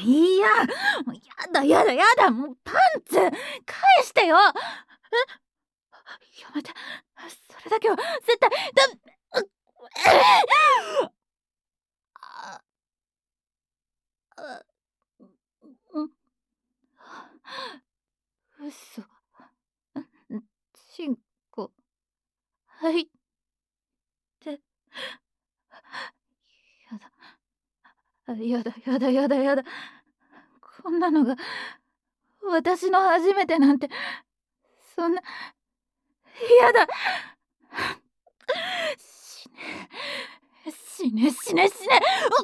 いや、もうやだやだやだ、もうパンツ返してよ。やめて、それだけは絶対うああ、うん、嘘。チンコ入ってやだやだやだやだ。こんなのが私の初めてなんて、そんな、やだ。死ね。死ね死ね死ね。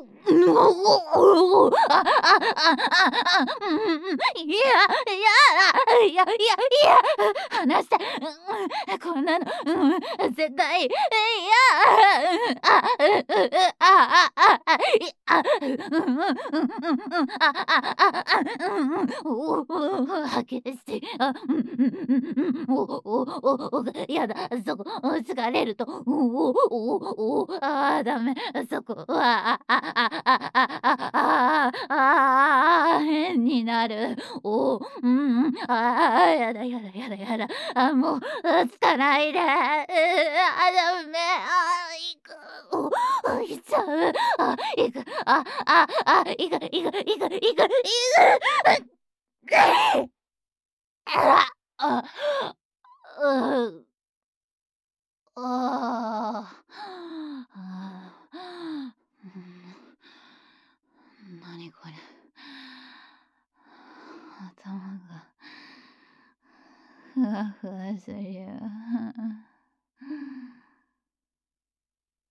いや、いや離して。こんなの、絶対、激しい。やだ、そこ、疲れると、ダメ、そこは、変になる。やだやだやだやだ。もう、つかないで。ダメ、行く。行っちゃう。行く。行く行く行く行く行く。ああ、うん。ああ、何これ。頭がふわふわする。